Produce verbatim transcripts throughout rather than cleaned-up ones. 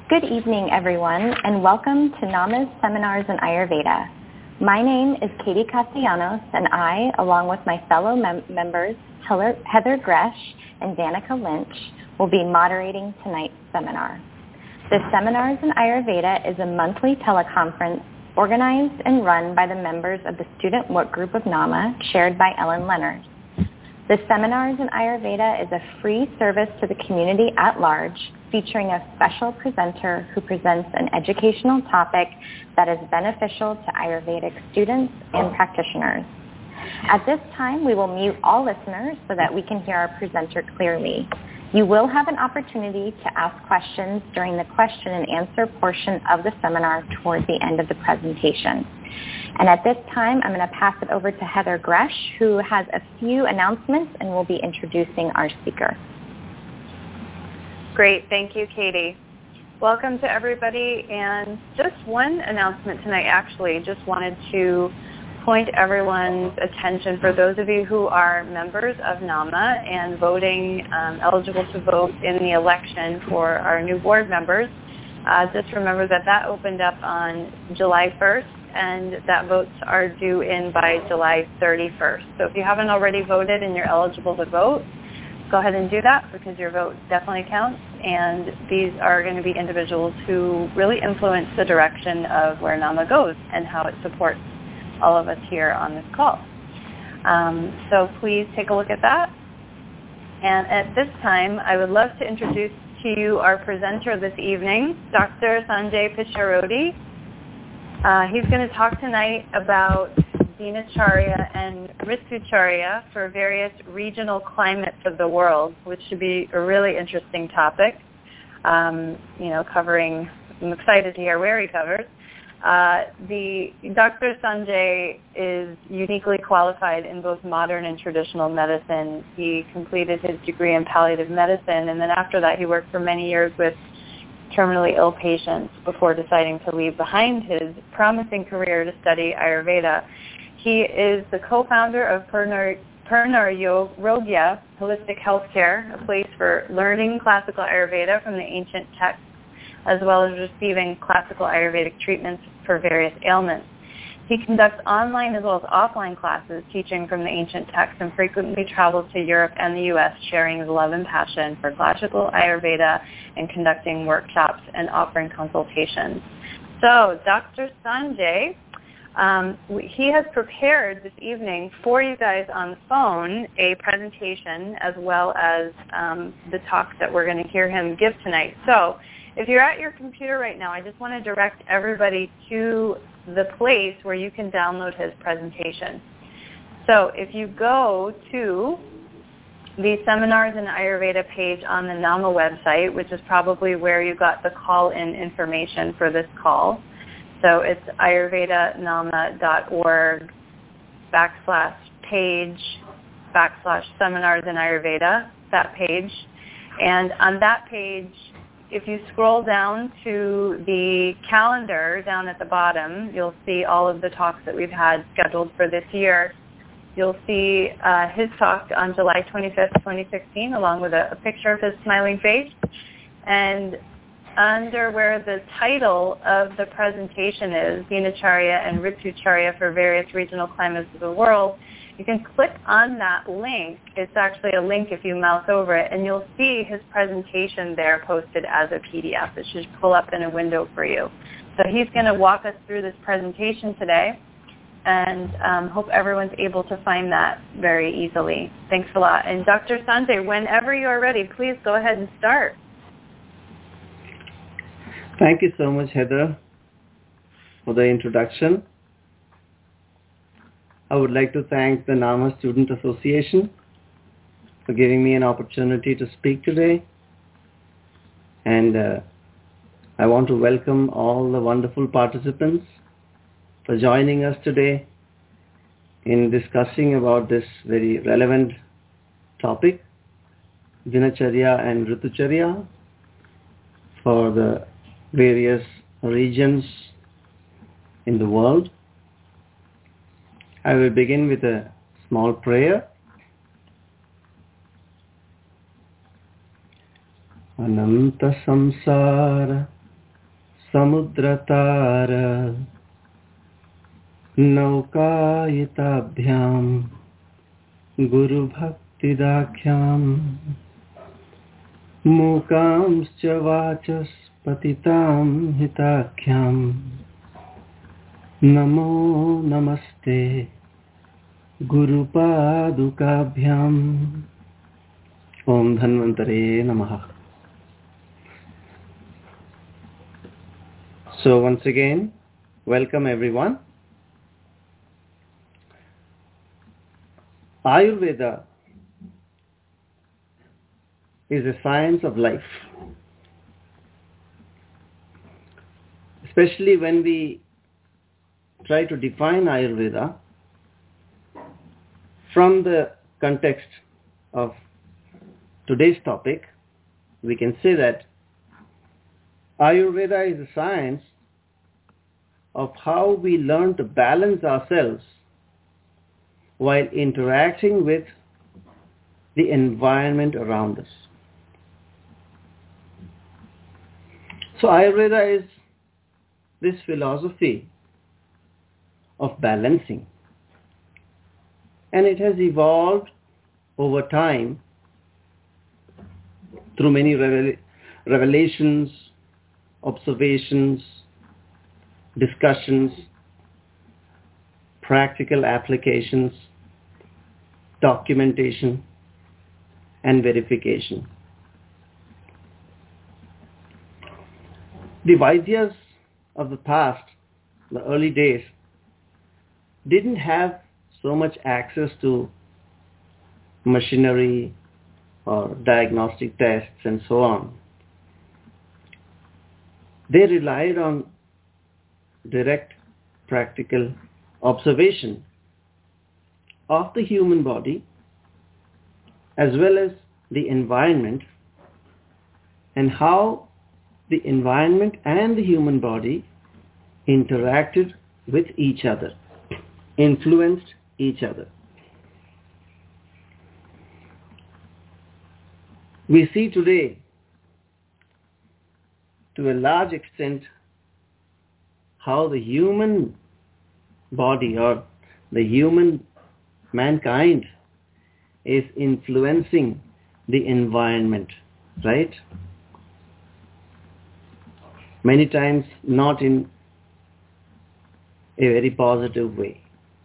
Good evening, everyone, and welcome to NAMA's Seminars in Ayurveda. My name is Katie Castellanos, and I, along with my fellow mem- members Heather Gresh and Danica Lynch, will be moderating tonight's seminar. The Seminars in Ayurveda is a monthly teleconference organized and run by the members of the student work group of NAMA, chaired by Ellen Leonard. The Seminars in Ayurveda is a free service to the community at large, featuring a special presenter who presents an educational topic that is beneficial to Ayurvedic students and practitioners. At this time, we will mute all listeners so that we can hear our presenter clearly. You will have an opportunity to ask questions during the question and answer portion of the seminar toward the end of the presentation. And at this time, I'm going to pass it over to Heather Gresh, who has a few announcements and will be introducing our speaker. Great. Thank you, Katie. Welcome to everybody. And just one announcement tonight, actually. Just wanted to point everyone's attention for those of you who are members of NAMA and voting, um, eligible to vote in the election for our new board members. Uh, just remember that that opened up on July first, and that votes are due in by July thirty-first. So if you haven't already voted and you're eligible to vote, go ahead and do that because your vote definitely counts. And these are going to be individuals who really influence the direction of where NAMA goes and how it supports all of us here on this call. Um, so please take a look at that. And at this time, I would love to introduce to you our presenter this evening, Doctor Sanjay Pisharodi. Uh, he's going to talk tonight about Dinacharya and Ritucharya for various regional climates of the world, which should be a really interesting topic, um, you know, covering, I'm excited to hear where he covers. Uh, the Doctor Sanjay is uniquely qualified in both modern and traditional medicine. He completed his degree in palliative medicine, and then after that he worked for many years with terminally ill patients before deciding to leave behind his promising career to study Ayurveda. He is the co-founder of Purnar, Purnararogya Holistic Healthcare, a place for learning classical Ayurveda from the ancient texts, as well as receiving classical Ayurvedic treatments for various ailments. He conducts online as well as offline classes teaching from the ancient texts and frequently travels to Europe and the U S sharing his love and passion for classical Ayurveda and conducting workshops and offering consultations. So Doctor Sanjay, um, he has prepared this evening for you guys on the phone a presentation as well as um, the talk that we're going to hear him give tonight. So if you're at your computer right now, I just want to direct everybody to the place where you can download his presentation. So if you go to the Seminars in Ayurveda page on the NAMA website, which is probably where you got the call-in information for this call. So it's ayurvedanama.org backslash page backslash seminars in Ayurveda, that page. And on that page, if you scroll down to the calendar down at the bottom, you'll see all of the talks that we've had scheduled for this year. You'll see uh, his talk on July twenty-fifth, twenty sixteen, along with a, a picture of his smiling face. And under where the title of the presentation is, Dinacharya and Ritucharya for various regional climates of the world, you can click on that link. It's actually a link if you mouse over it, and you'll see his presentation there posted as a P D F. It should pull up in a window for you. So he's going to walk us through this presentation today, and um, hope everyone's able to find that very easily. Thanks a lot. And Doctor Sanjay, whenever you're ready, please go ahead and start. Thank you so much, Heather, for the introduction. I would like to thank the NAMA Student Association for giving me an opportunity to speak today. And uh, I want to welcome all the wonderful participants for joining us today in discussing about this very relevant topic, Dinacharya and Ritucharya, for the various regions in the world. I will begin with a small prayer. Ananta samsara Samudratara Naukayitabhyam Guru Bhaktidakhyam Mukamscha Vachas Patitam Hitakhyam Namo Namaste Guru Padukabhyam. Om Dhanvantare Namaha. So once again, welcome everyone. Ayurveda is a science of life. Especially when we try to define Ayurveda from the context of today's topic, we can say that Ayurveda is a science of how we learn to balance ourselves while interacting with the environment around us. So Ayurveda is this philosophy of balancing, and it has evolved over time through many revel- revelations, observations, discussions, practical applications, documentation, and verification. The Vaidyas of the past, the early days, didn't have so much access to machinery or diagnostic tests and so on. They relied on direct practical observation of the human body as well as the environment, and how the environment and the human body interacted with each other, influenced each other. We see today, to a large extent, how the human body or the human mankind is influencing the environment, right? Many times not in a very positive way.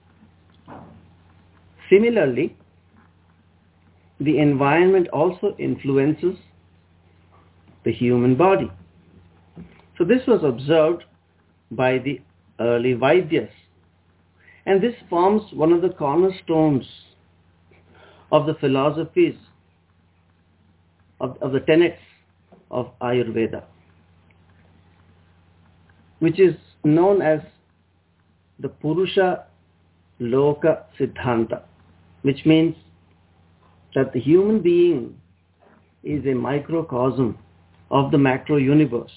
Similarly, the environment also influences the human body. So this was observed by the early Vaidyas, and this forms one of the cornerstones of the philosophies, of, of the tenets of Ayurveda, which is known as the Purusha Loka Siddhanta, which means that the human being is a microcosm of the macro universe.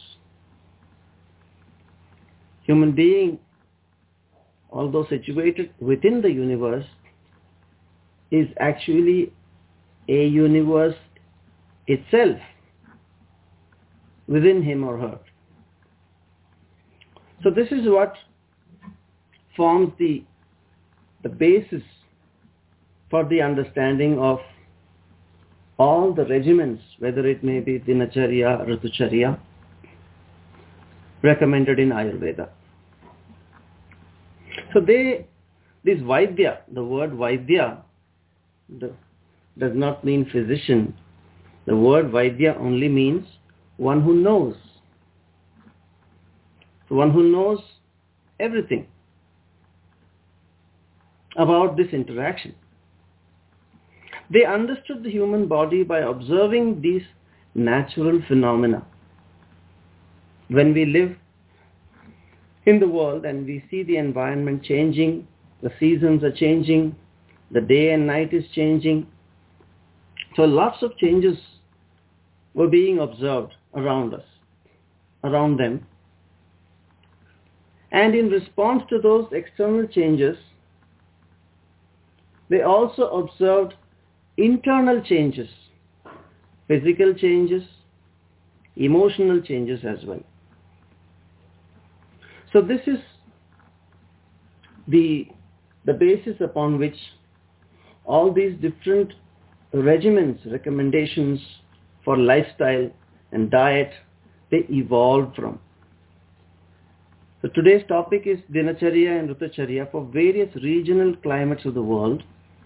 Human being, although situated within the universe, is actually a universe itself within him or her. So this is what forms the, the basis for the understanding of all the regimens, whether it may be Dinacharya, Ritucharya, recommended in Ayurveda. So they, this Vaidya, the word Vaidya the, does not mean physician. The word Vaidya only means one who knows. So one who knows everything about this interaction. They understood the human body by observing these natural phenomena. When we live in the world and we see the environment changing, the seasons are changing, the day and night is changing. So lots of changes were being observed around us, around them. And in response to those external changes, they also observed internal changes, physical changes, emotional changes as well. So this is the, the basis upon which all these different regimens, recommendations for lifestyle and diet, they evolved from. So today's topic is Dinacharya and Ritacharya for various regional climates of the world.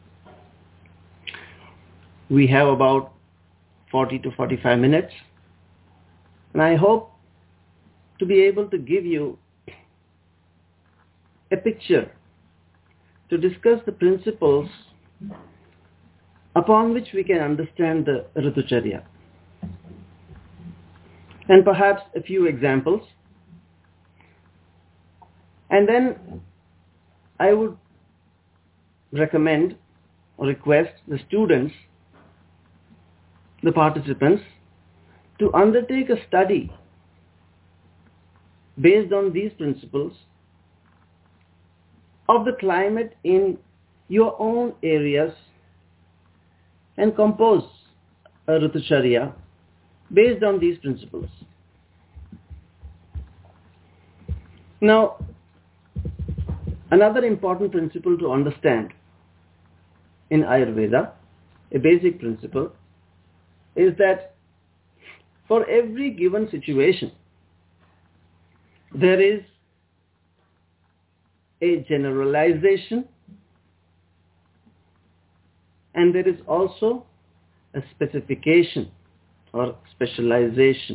We have about forty to forty-five minutes, and I hope to be able to give you a picture to discuss the principles upon which we can understand the Ritucharya, and perhaps a few examples. And then I would recommend or request the students, the participants, to undertake a study based on these principles of the climate in your own areas and compose a Ritucharya based on these principles. Now, another important principle to understand in Ayurveda, a basic principle, is that for every given situation, there is a generalization and there is also a specification or specialization.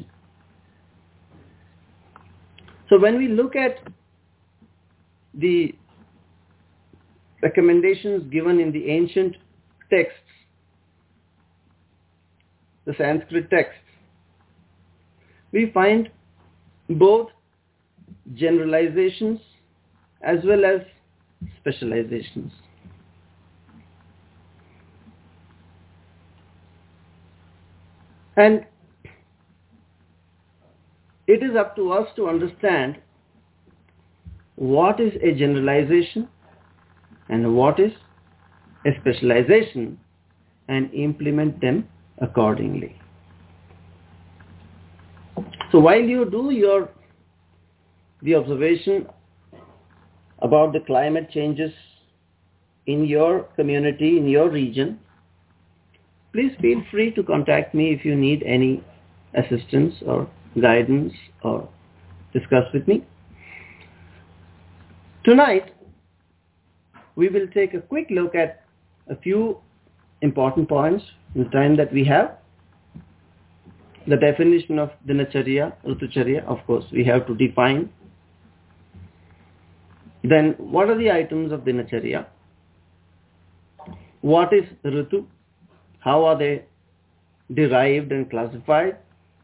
So when we look at the recommendations given in the ancient texts, the Sanskrit texts, we find both generalizations as well as specializations. And it is up to us to understand what is a generalization and what is a specialization and implement them accordingly. So while you do your the observation about the climate changes in your community, in your region, please feel free to contact me if you need any assistance or guidance or discuss with me. Tonight, we will take a quick look at a few important points in the time that we have. The definition of Dinacharya, Ritucharya, of course, we have to define. Then, what are the items of Dinacharya? What is Ritu? How are they derived and classified?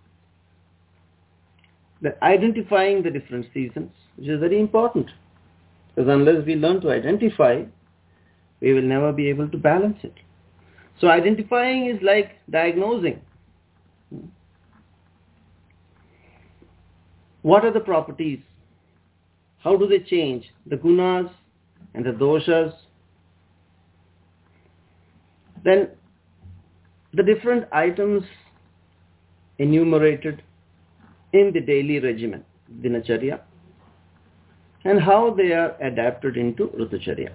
The identifying the different seasons, which is very important. Because unless we learn to identify, we will never be able to balance it. So identifying is like diagnosing. What are the properties? How do they change? The gunas and the doshas. Then the different items enumerated in the daily regimen, Dinacharya, and how they are adapted into Ritucharya.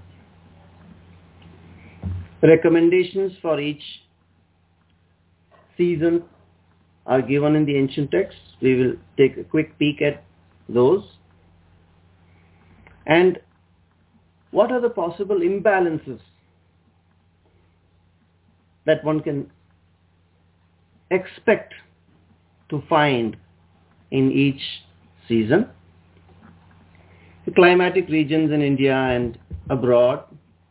Recommendations for each season are given in the ancient texts. We will take a quick peek at those. And what are the possible imbalances that one can expect to find in each season? The climatic regions in India and abroad,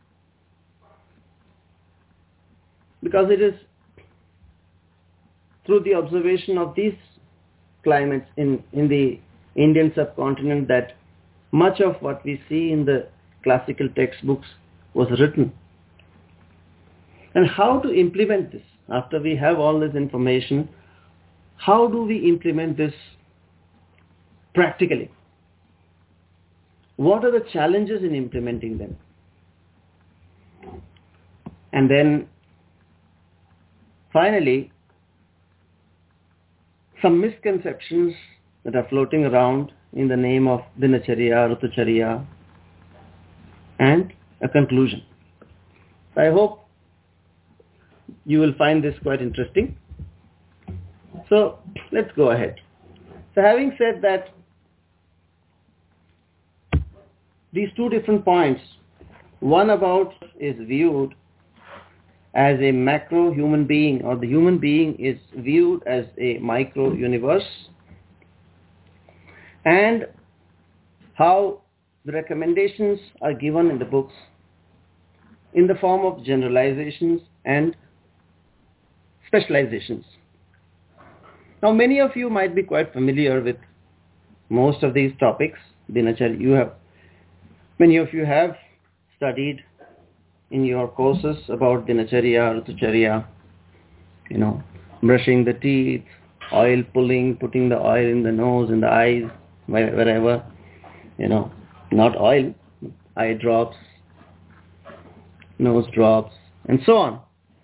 because it is through the observation of these climates in, in the Indian subcontinent that much of what we see in the classical textbooks was written. And how to implement this? After we have all this information, how do we implement this practically? What are the challenges in implementing them? And then finally, some misconceptions that are floating around in the name of Dinacharya, Ritucharya, and a conclusion. So I hope you will find this quite interesting. So let's go ahead. So having said that, these two different points, one about is viewed as a macro human being, or the human being is viewed as a micro universe, and how the recommendations are given in the books in the form of generalizations and specializations. Now, many of you might be quite familiar with most of these topics. Dinacharya, you have, many of you have studied in your courses about Dinacharya, Ritucharya, you know, brushing the teeth, oil pulling, putting the oil in the nose, in the eyes, wherever, you know, not oil, eye drops, nose drops, and so on.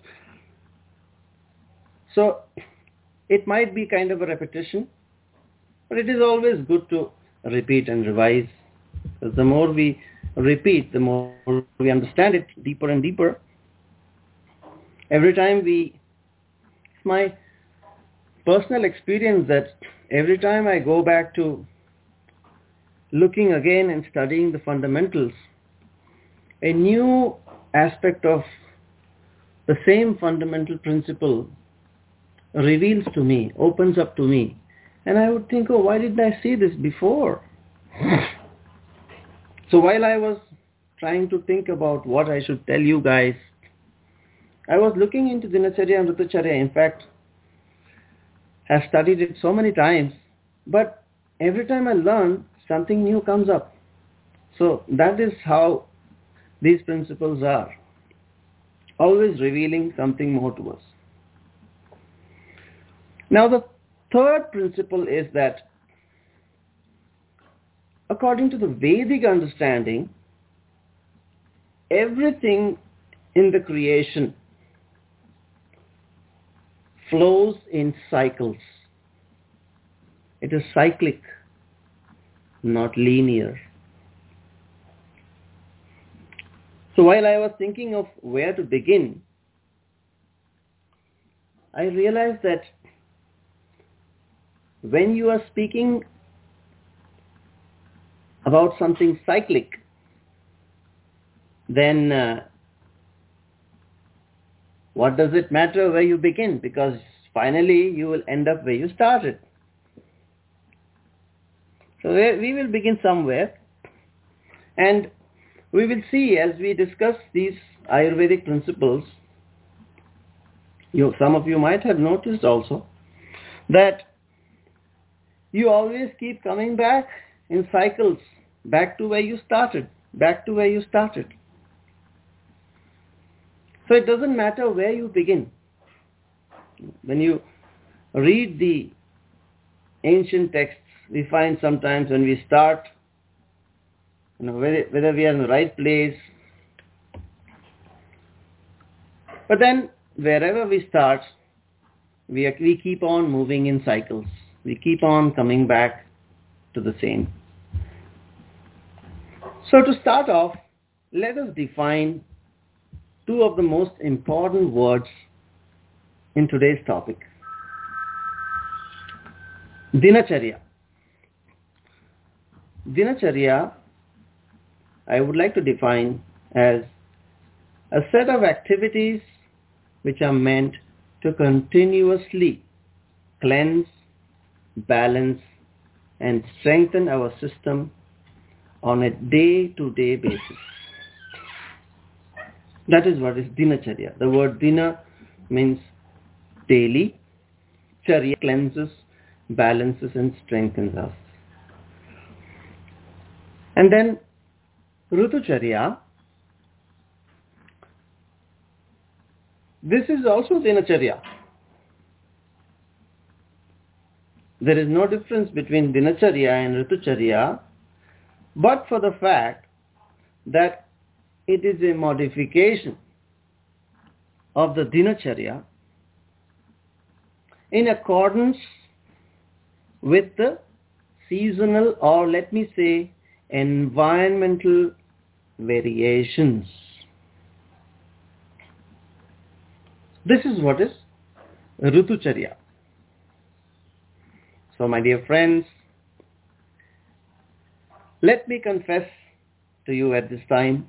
So it might be kind of a repetition, but it is always good to repeat and revise, because the more we repeat, the more we understand it deeper and deeper. Every time we, it's my personal experience that every time I go back to looking again and studying the fundamentals, a new aspect of the same fundamental principle reveals to me, opens up to me, and I would think, oh, why didn't I see this before? So while I was trying to think about what I should tell you guys, I was looking into Dinacharya and Ritucharya. In fact, I've studied it so many times, but every time I learn, something new comes up. So that is how these principles are, always revealing something more to us. Now the third principle is that according to the Vedic understanding, everything in the creation flows in cycles. It is cyclic, not linear. So while I was thinking of where to begin, I realized that when you are speaking about something cyclic, then uh, what does it matter where you begin? Because finally you will end up where you started. So we will begin somewhere, and we will see as we discuss these Ayurvedic principles. You, some of you might have noticed also that you always keep coming back in cycles, back to where you started, back to where you started. So it doesn't matter where you begin. When you read the ancient texts, we find sometimes when we start, you know, whether, whether we are in the right place. But then wherever we start, we, are, we keep on moving in cycles. We keep on coming back to the same. So to start off, let us define two of the most important words in today's topic. Dinacharya. Dinacharya, I would like to define as a set of activities which are meant to continuously cleanse, balance, and strengthen our system on a day-to-day basis. That is what is Dinacharya. The word Dina means daily. Charya cleanses, balances, and strengthens us. And then Ritucharya. This is also Dinacharya. There is no difference between Dinacharya and Ritucharya, but for the fact that it is a modification of the Dinacharya in accordance with the seasonal, or let me say environmental variations. This is what is Ritucharya. So my dear friends, let me confess to you at this time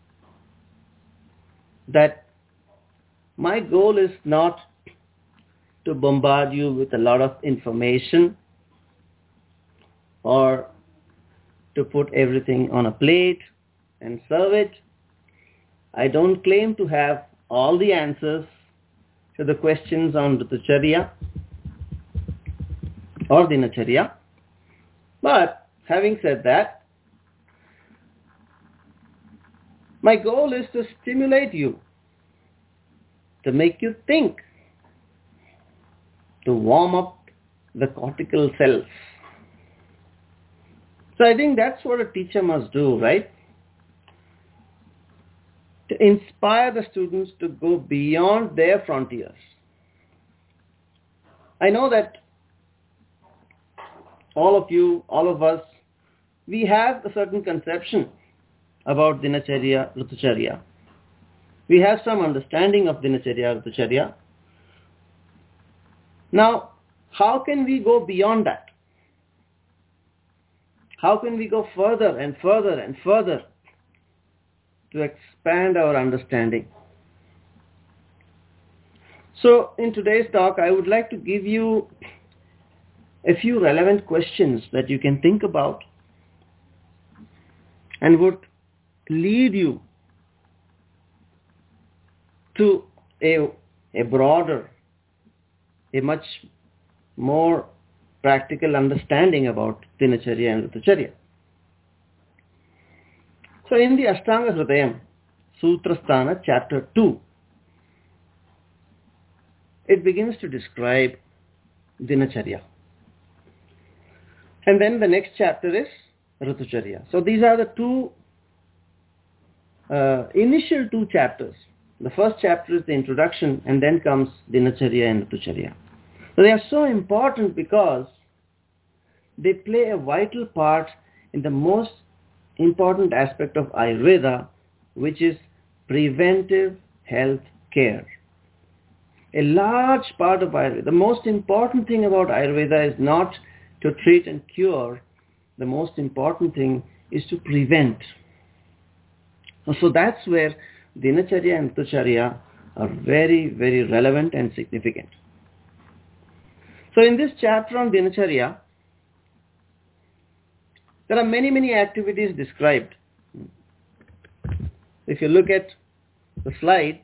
that my goal is not to bombard you with a lot of information or to put everything on a plate and serve it. I don't claim to have all the answers to the questions on Ritucharya or Dinacharya. But having said that, my goal is to stimulate you, to make you think, to warm up the cortical cells. So I think that's what a teacher must do, right? To inspire the students to go beyond their frontiers. I know that all of you, all of us, we have a certain conception about Dinacharya, Ritucharya. We have some understanding of Dinacharya, Ritucharya. Now, how can we go beyond that? How can we go further and further and further to expand our understanding? So in today's talk, I would like to give you a few relevant questions that you can think about and would lead you to a, a broader, a much more practical understanding about Dinacharya and Ritucharya. So in the Ashtanga Hridayam, Sutrasthana, chapter two, it begins to describe Dinacharya. And then the next chapter is Ritucharya. So these are the two uh, initial two chapters. The first chapter is the introduction, and then comes Dinacharya and Ritucharya. So they are so important because they play a vital part in the most important aspect of Ayurveda, which is preventive health care. A large part of Ayurveda, the most important thing about Ayurveda is not to treat and cure. The most important thing is to prevent. So that's where Dinacharya and Ritucharya are very, very relevant and significant. So in this chapter on Dinacharya, there are many, many activities described. If you look at the slide,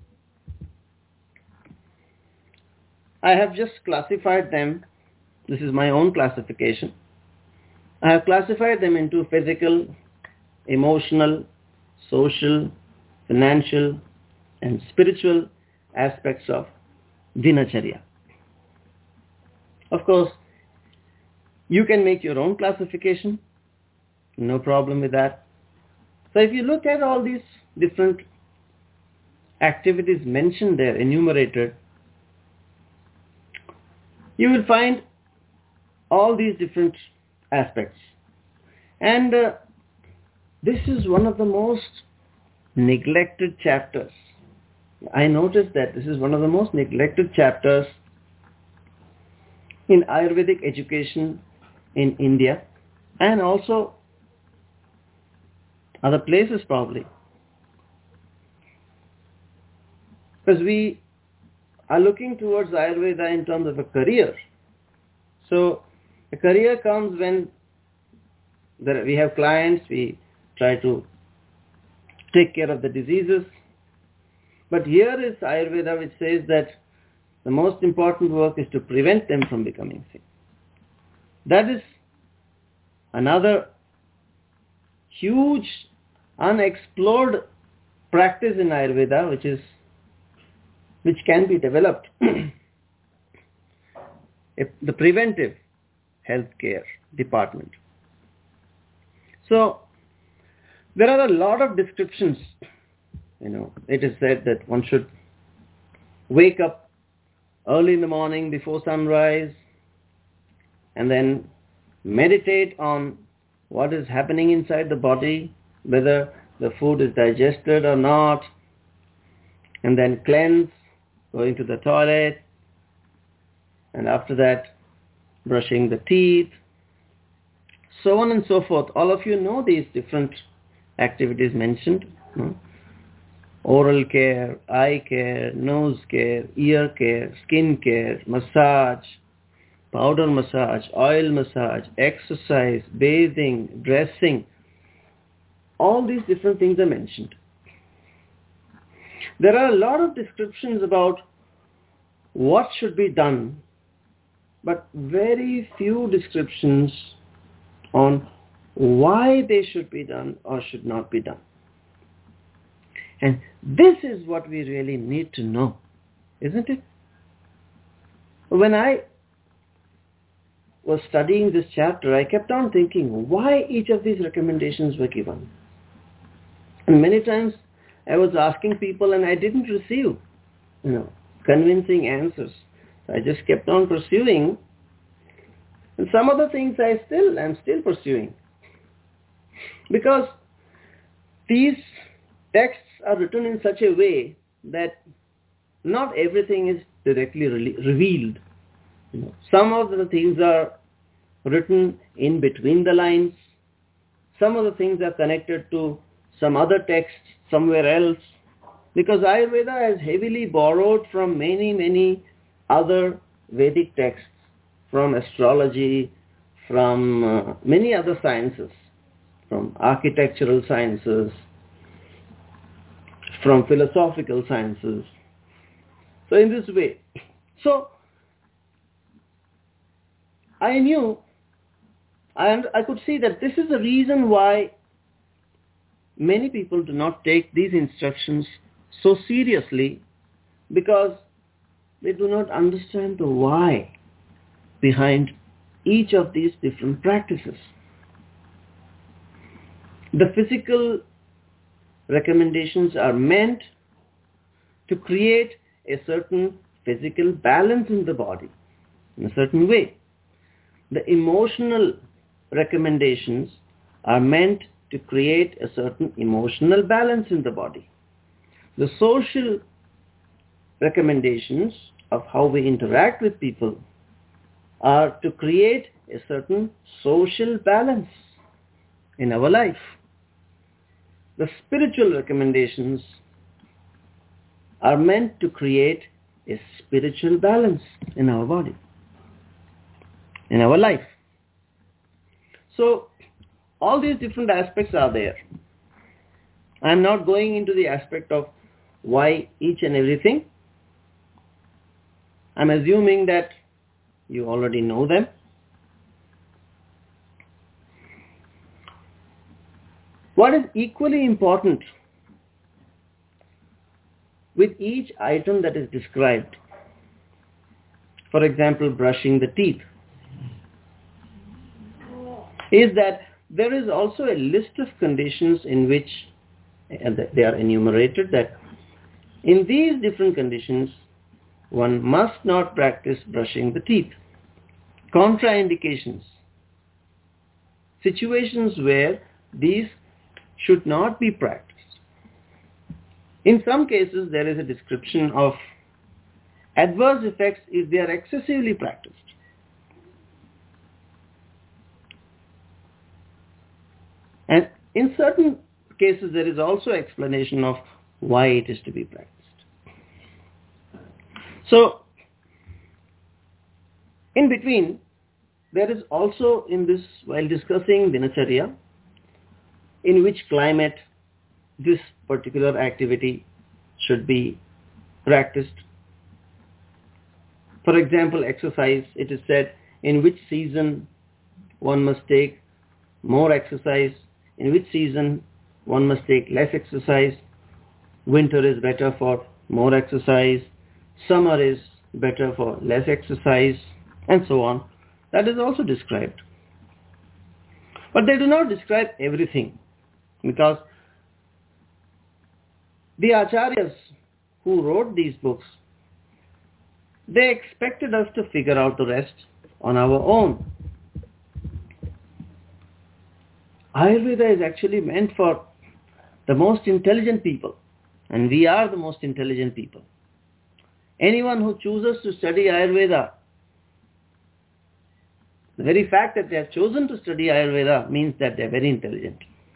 I have just classified them. This is my own classification. I have classified them into physical, emotional, social, financial, and spiritual aspects of Dinacharya. Of course, you can make your own classification. No problem with that. So if you look at all these different activities mentioned there, enumerated, you will find all these different aspects. And uh, this is one of the most neglected chapters. I noticed that this is one of the most neglected chapters in Ayurvedic education in India and also other places probably. Because we are looking towards Ayurveda in terms of a career. So a career comes when there, we have clients, we try to take care of the diseases. But here is Ayurveda which says that the most important work is to prevent them from becoming sick. That is another huge unexplored practice in Ayurveda which is which can be developed. The preventive healthcare department. So there are a lot of descriptions. You know, it is said that one should wake up early in the morning before sunrise and then meditate on what is happening inside the body, whether the food is digested or not, and then cleanse, going to the toilet, and after that brushing the teeth, so on and so forth. All of you know these different activities mentioned. No? Oral care, eye care, nose care, ear care, skin care, massage, powder massage, oil massage, exercise, bathing, dressing. All these different things are mentioned. There are a lot of descriptions about what should be done, but very few descriptions on why they should be done or should not be done. And this is what we really need to know, isn't it? When I was studying this chapter, I kept on thinking why each of these recommendations were given. And many times I was asking people and I didn't receive, you know, convincing answers. So I just kept on pursuing. And some of the things I still, I'm still pursuing. Because these texts are written in such a way that not everything is directly re- revealed. You know, some of the things are written in between the lines. Some of the things are connected to some other text somewhere else. Because Ayurveda has heavily borrowed from many, many other Vedic texts, from astrology, from uh, many other sciences, from architectural sciences, from philosophical sciences. So in this way. So I knew, and I could see that this is the reason why many people do not take these instructions so seriously, because they do not understand the why behind each of these different practices. The physical recommendations are meant to create a certain physical balance in the body in a certain way. The emotional recommendations are meant to create a certain emotional balance in the body. The social recommendations of how we interact with people are to create a certain social balance in our life. The spiritual recommendations are meant to create a spiritual balance in our body, in our life. So all these different aspects are there. I am not going into the aspect of why each and everything. I am assuming that you already know them. What is equally important with each item that is described, for example, brushing the teeth, is that there is also a list of conditions in which, and they are enumerated, that in these different conditions, one must not practice brushing the teeth. Contraindications, situations where these should not be practiced. In some cases, there is a description of adverse effects if they are excessively practiced. And in certain cases, there is also explanation of why it is to be practiced. So, in between, there is also in this, while discussing Dinacharya, in which climate this particular activity should be practiced. For example, exercise, it is said in which season one must take more exercise, in which season one must take less exercise. Winter is better for more exercise, summer is better for less exercise, and so on. That is also described. But they do not describe everything, because the acharyas who wrote these books, they expected us to figure out the rest on our own. Ayurveda is actually meant for the most intelligent people, and we are the most intelligent people. Anyone who chooses to study Ayurveda, the very fact that they have chosen to study Ayurveda means that they are very intelligent.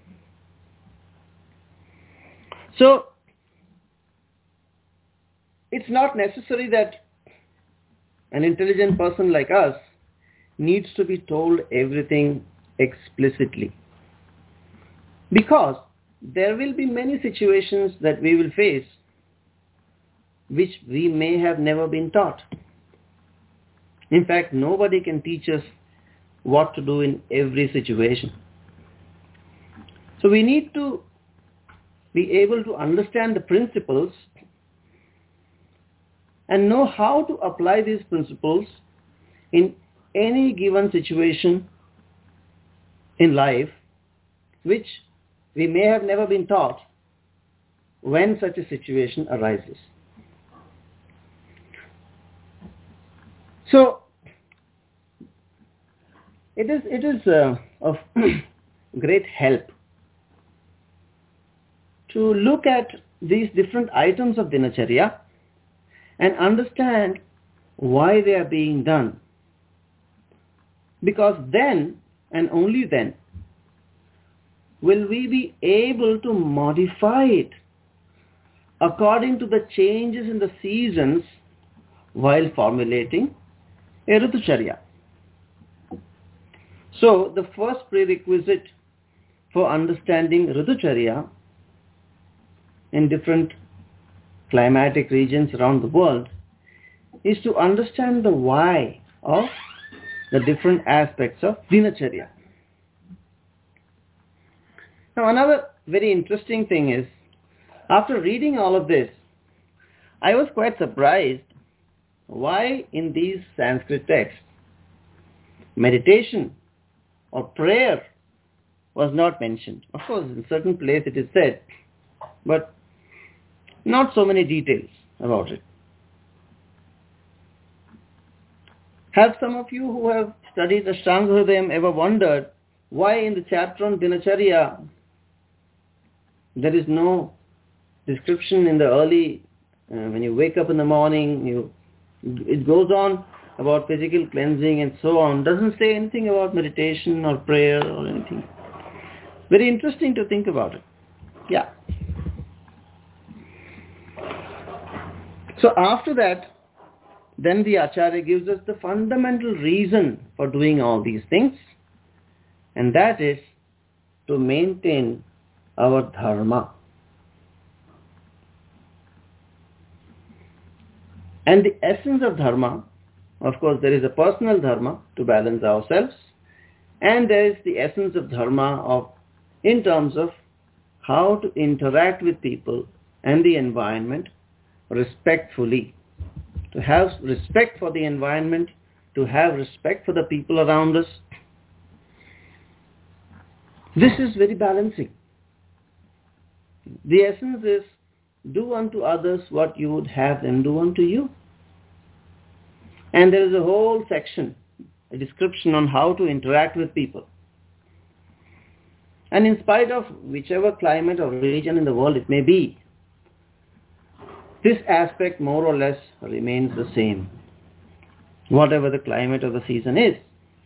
So, it's not necessary that an intelligent person like us needs to be told everything explicitly. Because there will be many situations that we will face which we may have never been taught. In fact, nobody can teach us what to do in every situation. So we need to be able to understand the principles and know how to apply these principles in any given situation in life which we may have never been taught when such a situation arises. So, it is, it is uh, of great help to look at these different items of Dinacharya and understand why they are being done. Because then, and only then, will we be able to modify it according to the changes in the seasons while formulating a Ritucharya. So, the first prerequisite for understanding Ritucharya in different climatic regions around the world is to understand the why of the different aspects of Dinacharya. Now, another very interesting thing is, after reading all of this, I was quite surprised why in these Sanskrit texts meditation or prayer was not mentioned. Of course, in certain place it is said, but not so many details about it. Have some of you who have studied Ashtanga Hridayam ever wondered why in the chapter on Dinacharya there is no description in the early, uh, when you wake up in the morning, you it goes on about physical cleansing and so on, doesn't say anything about meditation or prayer or anything. Very interesting to think about it. Yeah. So after that, then the Acharya gives us the fundamental reason for doing all these things, and that is to maintain our dharma. And the essence of dharma, of course, there is a personal dharma to balance ourselves, and there is the essence of dharma of, in terms of how to interact with people and the environment respectfully. To have respect for the environment, to have respect for the people around us. This is very balancing. The essence is, do unto others what you would have them do unto you. And there is a whole section, a description on how to interact with people. And in spite of whichever climate or region in the world it may be, this aspect more or less remains the same, whatever the climate or the season is.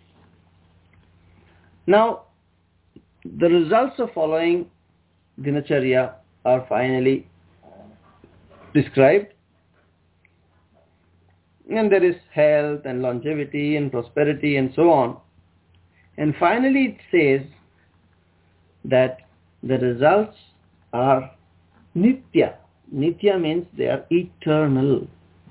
Now, the results of following Dinacharya are finally described. And there is health and longevity and prosperity and so on. And finally it says that the results are nitya. Nitya means they are eternal.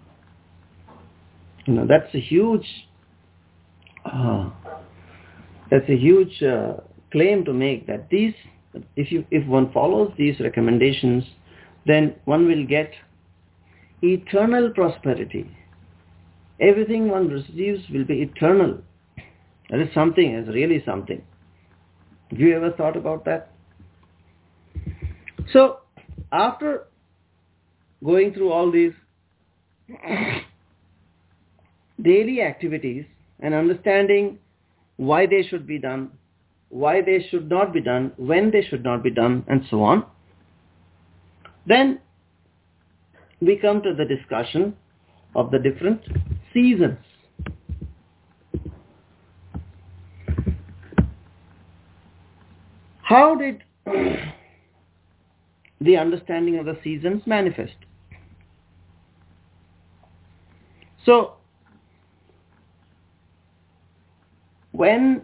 You know, that's a huge, uh, that's a huge uh, claim to make, that these, if you, if one follows these recommendations, then one will get eternal prosperity. Everything one receives will be eternal. That is something, is really something. Have you ever thought about that? So, after going through all these daily activities and understanding why they should be done why they should not be done, when they should not be done, and so on. Then we come to the discussion of the different seasons. How did the understanding of the seasons manifest? So, when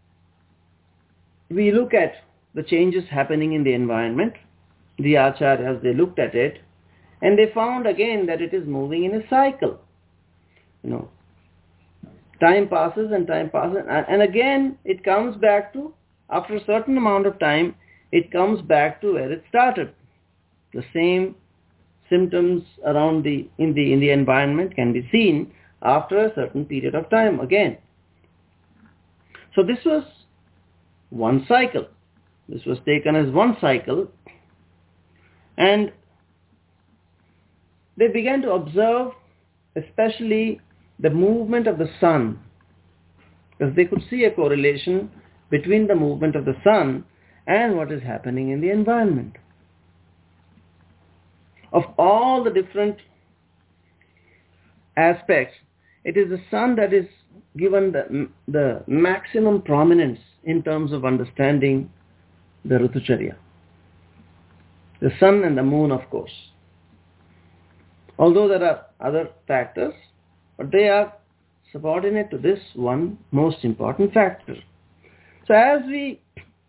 we look at the changes happening in the environment, the acharyas, they looked at it and they found again that it is moving in a cycle. You know, time passes and time passes, and again it comes back to, after a certain amount of time, it comes back to where it started. The same symptoms around the in the in the environment can be seen after a certain period of time again. So this was one cycle. This was taken as one cycle, and they began to observe especially the movement of the sun, because they could see a correlation between the movement of the sun and what is happening in the environment. Of all the different aspects, it is the sun that is given the, the maximum prominence in terms of understanding the Ritucharya. The sun and the moon, of course. Although there are other factors, but they are subordinate to this one most important factor. So as we,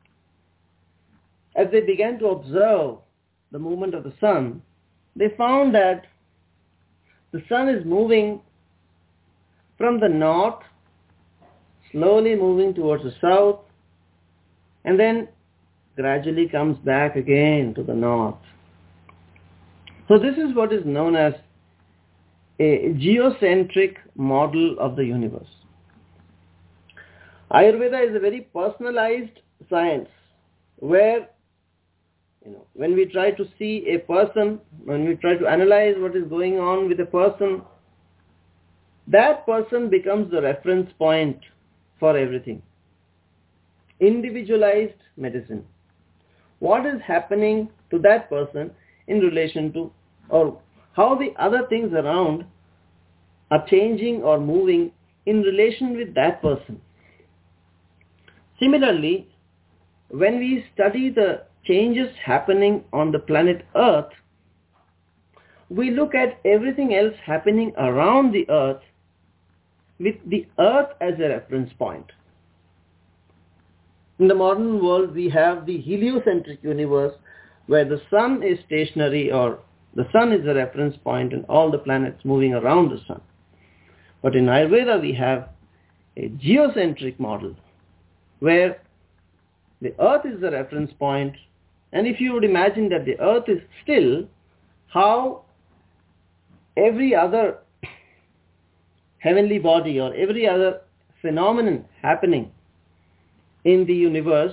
as they began to observe the movement of the sun, they found that the sun is moving from the north, slowly moving towards the south, and then gradually comes back again to the north. So this is what is known as a geocentric model of the universe. Ayurveda is a very personalized science where, you know, when we try to see a person, when we try to analyze what is going on with a person, that person becomes the reference point for everything. Individualized medicine. What is happening to that person in relation to, or how the other things around are changing or moving in relation with that person. Similarly, when we study the changes happening on the planet Earth, we look at everything else happening around the Earth with the Earth as a reference point. In the modern world, we have the heliocentric universe where the sun is stationary, or the sun is the reference point and all the planets moving around the sun. But in Ayurveda, we have a geocentric model where the earth is the reference point, and if you would imagine that the earth is still, how every other heavenly body or every other phenomenon happening in the universe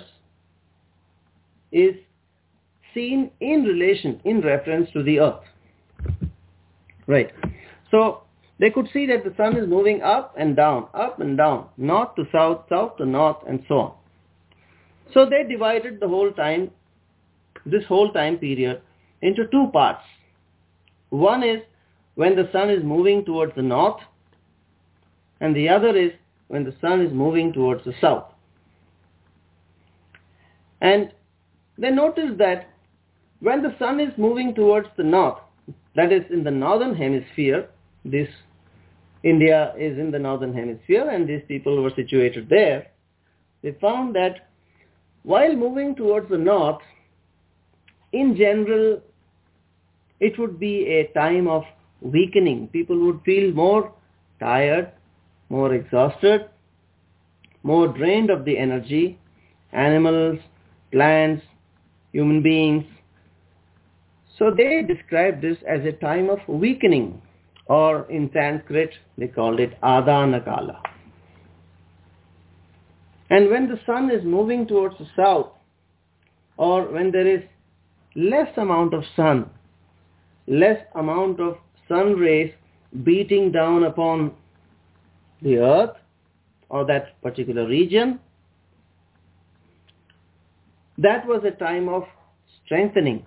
is seen in relation, in reference to the earth. Right. So they could see that the sun is moving up and down, up and down, north to south, south to north, and so on. So they divided the whole time, this whole time period, into two parts. One is when the sun is moving towards the north, and the other is when the sun is moving towards the south. And they noticed that when the sun is moving towards the north, that is in the northern hemisphere, this India is in the northern hemisphere and these people were situated there, they found that while moving towards the north, in general, it would be a time of weakening. People would feel more tired, more exhausted, more drained of the energy. Animals, plants, human beings. So they described this as a time of weakening, or in Sanskrit they called it Adana Kala. And when the sun is moving towards the south, or when there is less amount of sun, less amount of sun rays beating down upon the earth or that particular region, that was a time of strengthening.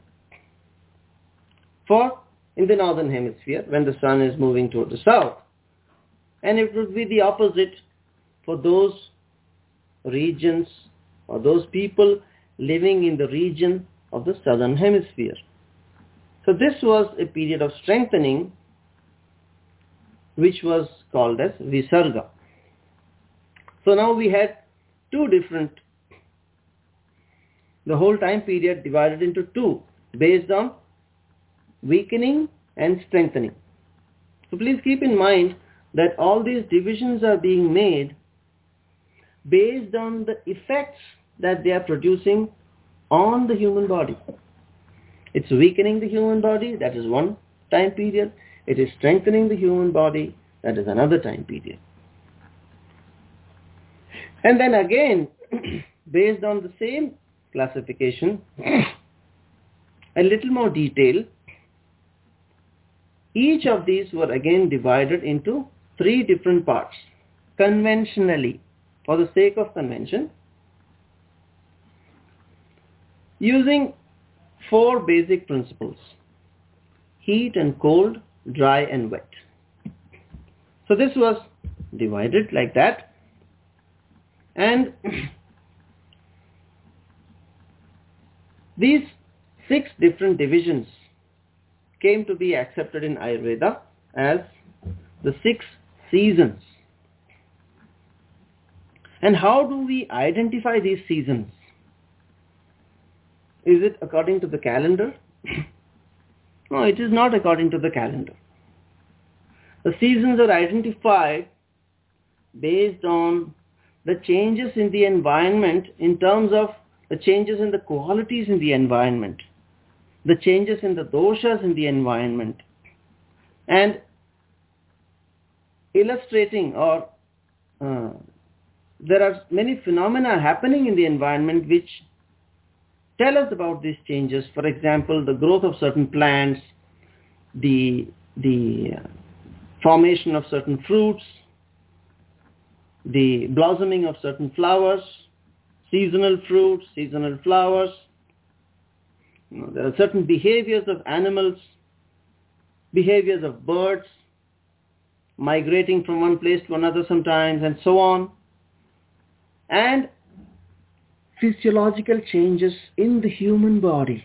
For in the northern hemisphere, when the sun is moving toward the south, and it would be the opposite for those regions or those people living in the region of the southern hemisphere. So this was a period of strengthening which was called as Visarga. So now we had two different, the whole time period divided into two based on weakening and strengthening. So please keep in mind that all these divisions are being made based on the effects that they are producing on the human body. It's weakening the human body, that is one time period. It is strengthening the human body, that is another time period. And then again, based on the same classification, a little more detail, each of these were again divided into three different parts, conventionally, for the sake of convention, using four basic principles: heat and cold, dry and wet. So this was divided like that, and these six different divisions came to be accepted in Ayurveda as the six seasons. And how do we identify these seasons? Is it according to the calendar? No, it is not according to the calendar. The seasons are identified based on the changes in the environment in terms of the changes in the qualities in the environment, the changes in the doshas in the environment, and illustrating or uh, there are many phenomena happening in the environment which tell us about these changes. For example, the growth of certain plants, the, the formation of certain fruits, the blossoming of certain flowers, seasonal fruits, seasonal flowers. You know, there are certain behaviors of animals, behaviors of birds, migrating from one place to another sometimes, and so on. And physiological changes in the human body,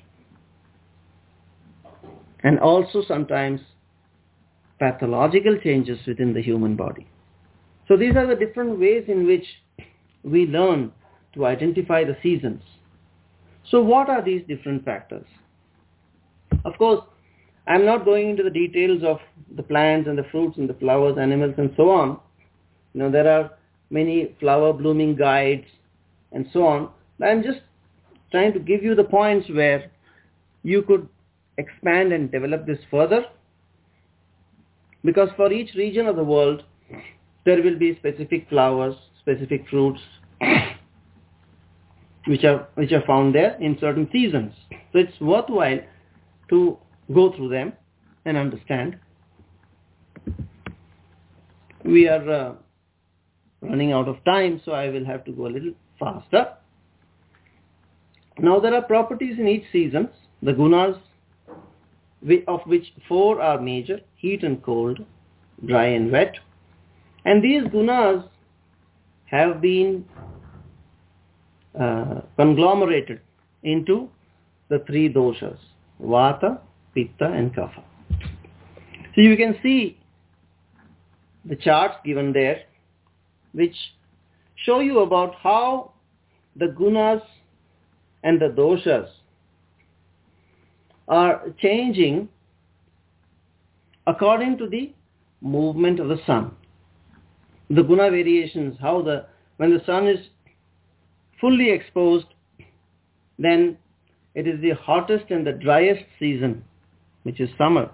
and also sometimes pathological changes within the human body. So these are the different ways in which we learn to identify the seasons. So what are these different factors? Of course, I'm not going into the details of the plants and the fruits and the flowers, animals and so on. You know, there are many flower blooming guides and so on. I'm just trying to give you the points where you could expand and develop this further, because for each region of the world there will be specific flowers, specific fruits which are which are found there in certain seasons. So it's worthwhile to go through them and understand. We are uh, running out of time, so I will have to go a little faster. Now there are properties in each season, the gunas, of which four are major: heat and cold, dry and wet. And these gunas have been uh, conglomerated into the three doshas, vata, pitta and kapha. So you can see the charts given there which show you about how the gunas and the doshas are changing according to the movement of the sun. The guna variations, how the when the sun is fully exposed, then it is the hottest and the driest season, which is summer.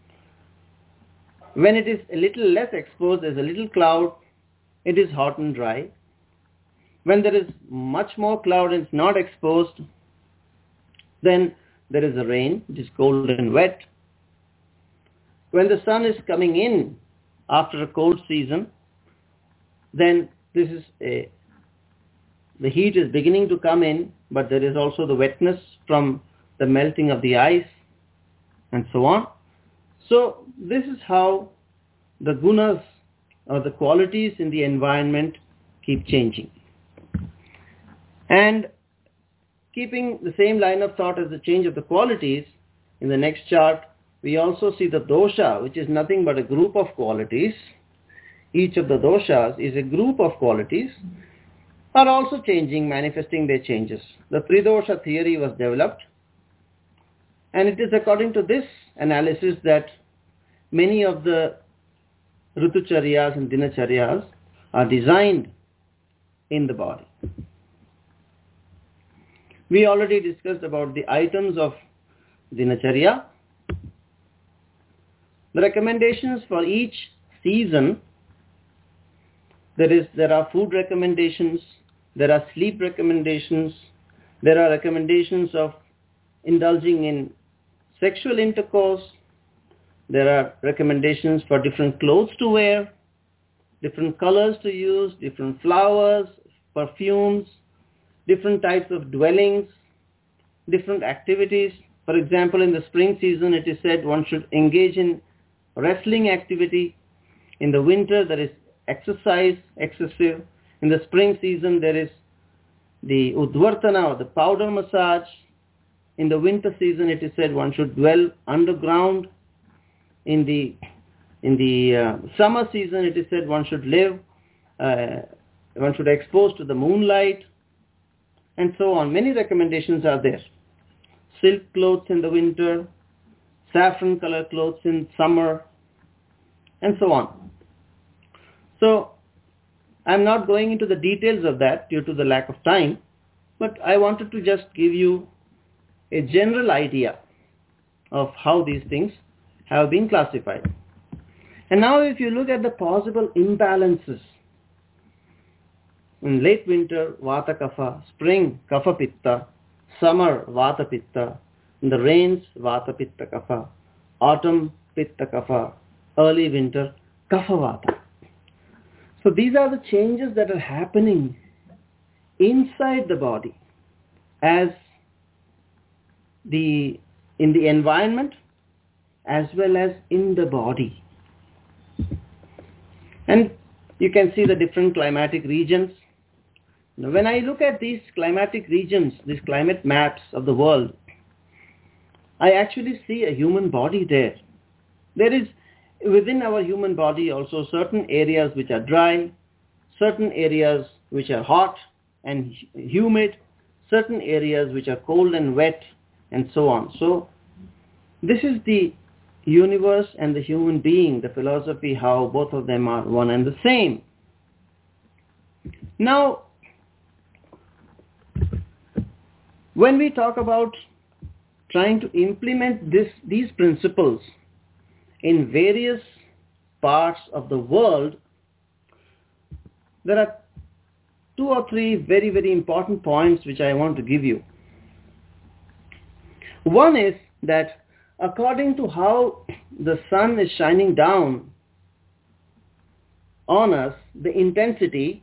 When it is a little less exposed, there's a little cloud, it is hot and dry. When there is much more cloud and it's not exposed, then there is a rain, which is cold and wet. When the sun is coming in after a cold season, then this is a the heat is beginning to come in, but there is also the wetness from the melting of the ice, and so on. So this is how the gunas, or the qualities in the environment, keep changing. And keeping the same line of thought as the change of the qualities, in the next chart, we also see the dosha, which is nothing but a group of qualities. Each of the doshas is a group of qualities, are also changing, manifesting their changes. The tridosha theory was developed, and it is according to this analysis that many of the ritucharyas and dinacharyas are designed in the body. We already discussed about the items of dinacharya. The recommendations for each season, there is there are food recommendations, there are sleep recommendations, there are recommendations of indulging in sexual intercourse, there are recommendations for different clothes to wear, different colors to use, different flowers, perfumes, different types of dwellings, different activities. For example, in the spring season, it is said one should engage in wrestling activity. In the winter, there is exercise, excessive. In the spring season, there is the udvartana, or the powder massage. In the winter season, it is said one should dwell underground. In the in the uh, summer season, it is said one should live, uh, one should expose to the moonlight, and so on. Many recommendations are there. Silk clothes in the winter, saffron color clothes in summer, and so on. So, I'm not going into the details of that due to the lack of time, but I wanted to just give you a general idea of how these things have been classified. And now if you look at the possible imbalances, in late winter, Vata Kapha, spring, Kapha Pitta, summer, Vata Pitta, in the rains, Vata Pitta Kapha, autumn, Pitta Kapha, early winter, Kapha Vata. So these are the changes that are happening inside the body as the in the environment as well as in the body. And you can see the different climatic regions. Now, when I look at these climatic regions, these climate maps of the world, I actually see a human body there. There is within our human body also certain areas which are dry, certain areas which are hot and humid, certain areas which are cold and wet, and so on. So this is the universe and the human being, the philosophy, how both of them are one and the same. Now, when we talk about trying to implement this, these principles in various parts of the world, there are two or three very, very important points which I want to give you. One is that according to how the sun is shining down on us, the intensity,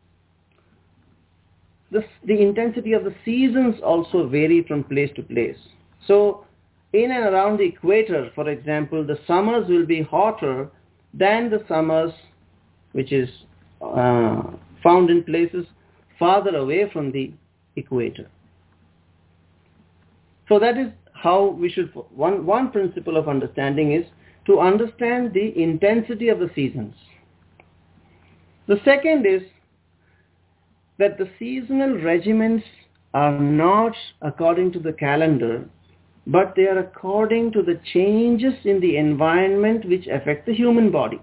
the, the intensity of the seasons also vary from place to place. So in and around the equator, for example, the summers will be hotter than the summers which is uh, found in places farther away from the equator. So that is how we should, one, one principle of understanding is to understand the intensity of the seasons. The second is that the seasonal regimens are not according to the calendar, but they are according to the changes in the environment which affect the human body.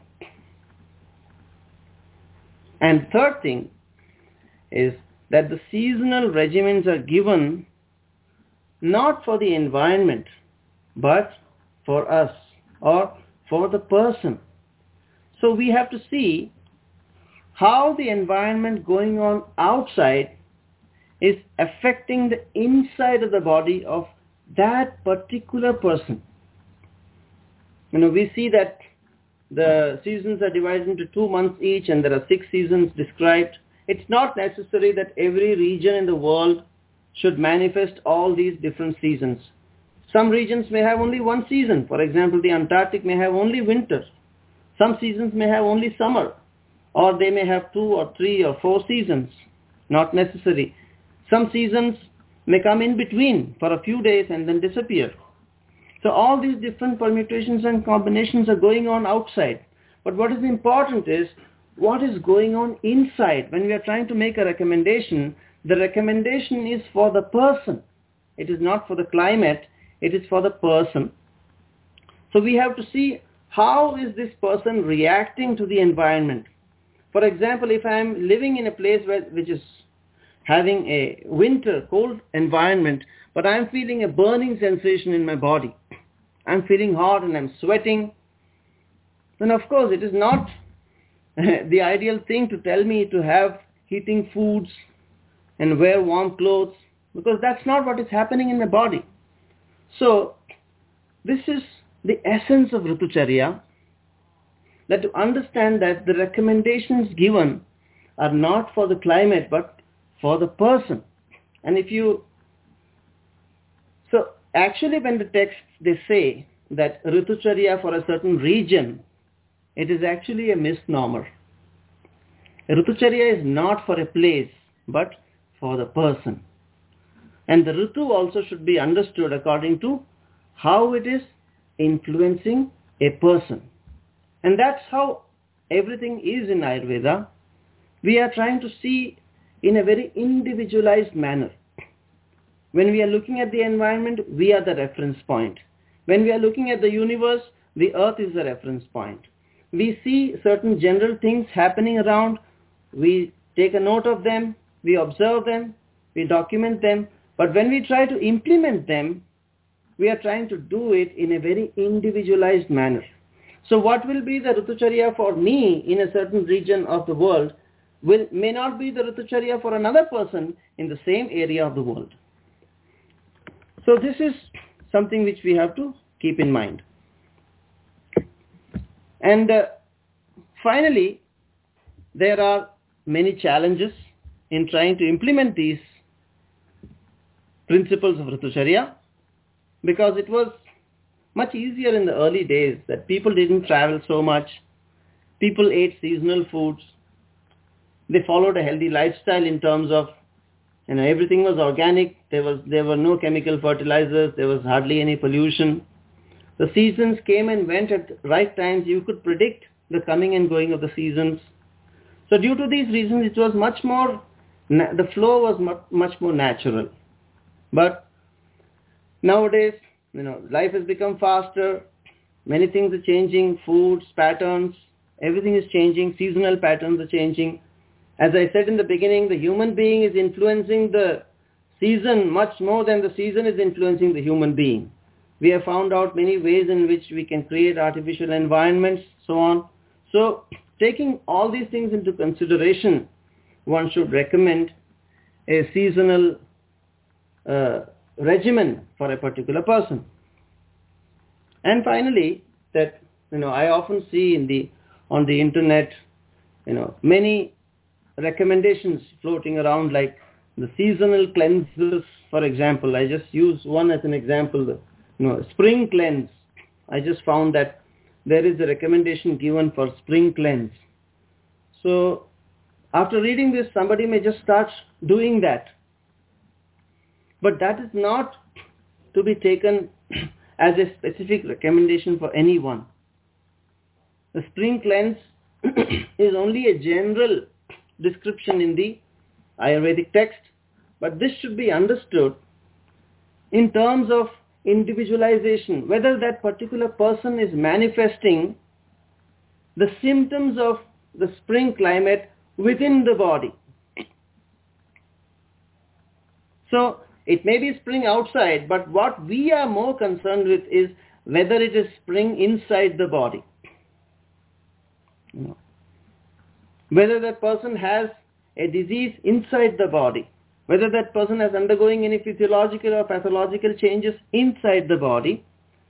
And third thing is that the seasonal regimens are given not for the environment, but for us or for the person. So we have to see how the environment going on outside is affecting the inside of the body of that particular person. You know, we see that the seasons are divided into two months each, and there are six seasons described, it's not necessary that every region in the world should manifest all these different seasons. Some regions may have only one season. For example, the Antarctic may have only winter. Some seasons may have only summer, or they may have two or three or four seasons. Not necessary. Some seasons may come in between for a few days and then disappear. So all these different permutations and combinations are going on outside. But what is important is what is going on inside. When we are trying to make a recommendation, the recommendation is for the person. It is not for the climate. It is for the person. So we have to see how is this person reacting to the environment. For example, if I am living in a place where, which is having a winter, cold environment, but I am feeling a burning sensation in my body, I'm feeling hot and I'm sweating, then of course it is not the ideal thing to tell me to have heating foods and wear warm clothes, because that's not what is happening in my body. So this is the essence of Ritucharya, that to understand that the recommendations given are not for the climate but for the person. And if you, so actually when the texts they say that Ritucharya for a certain region, it is actually a misnomer. Ritucharya is not for a place but for the person. And the Ritu also should be understood according to how it is influencing a person. And that's how everything is in Ayurveda. We are trying to see in a very individualized manner. When we are looking at the environment, we are the reference point. When we are looking at the universe, the earth is the reference point. We see certain general things happening around, we take a note of them, we observe them, we document them, but when we try to implement them, we are trying to do it in a very individualized manner. So what will be the Ritucharya for me in a certain region of the world will may not be the Ritucharya for another person in the same area of the world. So this is something which we have to keep in mind. And uh, finally, there are many challenges in trying to implement these principles of Ritucharya, because it was much easier in the early days that people didn't travel so much. People ate seasonal foods. They followed a healthy lifestyle in terms of, you know, everything was organic. There was there were no chemical fertilizers. There was hardly any pollution. The seasons came and went at the right times. You could predict the coming and going of the seasons. So due to these reasons, it was much more, the flow was much, much more natural. But nowadays, you know, life has become faster. Many things are changing. Foods, patterns, everything is changing. Seasonal patterns are changing. As I said in the beginning, the human being is influencing the season much more than the season is influencing the human being. We have found out many ways in which we can create artificial environments, so on. So taking all these things into consideration, one should recommend a seasonal uh, regimen for a particular person. And finally, that, you know, I often see in the on the internet, you know, many recommendations floating around, like the seasonal cleanses, for example. I just use one as an example, the, you know, spring cleanse. I just found that there is a recommendation given for spring cleanse. So after reading this, somebody may just start doing that. But that is not to be taken as a specific recommendation for anyone. The spring cleanse is only a general description in the Ayurvedic text, but this should be understood in terms of individualization, whether that particular person is manifesting the symptoms of the spring climate within the body. So it may be spring outside, but what we are more concerned with is whether it is spring inside the body. You know, whether that person has a disease inside the body, whether that person is undergoing any physiological or pathological changes inside the body.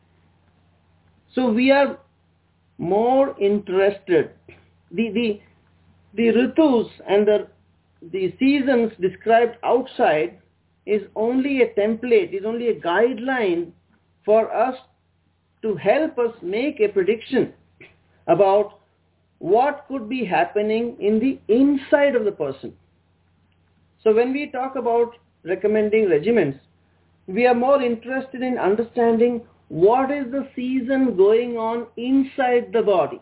So we are more interested. The, the, the ritus and the the seasons described outside is only a template, is only a guideline for us to help us make a prediction about what could be happening in the inside of the person. So when we talk about recommending regimens, we are more interested in understanding what is the season going on inside the body.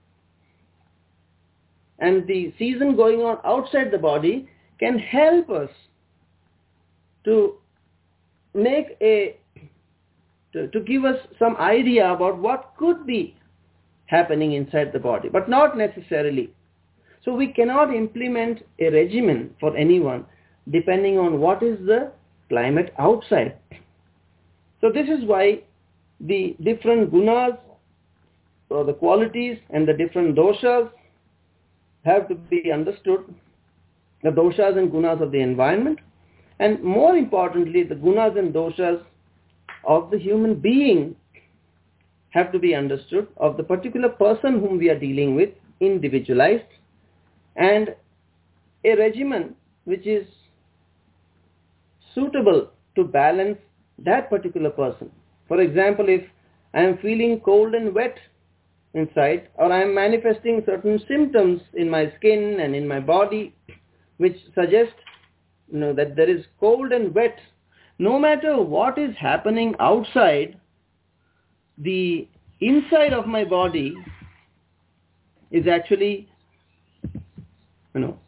And the season going on outside the body can help us to make a, to, to give us some idea about what could be happening inside the body, but not necessarily. So we cannot implement a regimen for anyone depending on what is the climate outside. So this is why the different gunas or the qualities and the different doshas have to be understood, the doshas and gunas of the environment, and more importantly, the gunas and doshas of the human being have to be understood, of the particular person whom we are dealing with, individualized, and a regimen which is suitable to balance that particular person. For example, if I am feeling cold and wet inside, or I am manifesting certain symptoms in my skin and in my body which suggest, you know, that there is cold and wet, no matter what is happening outside, the inside of my body is actually, you know,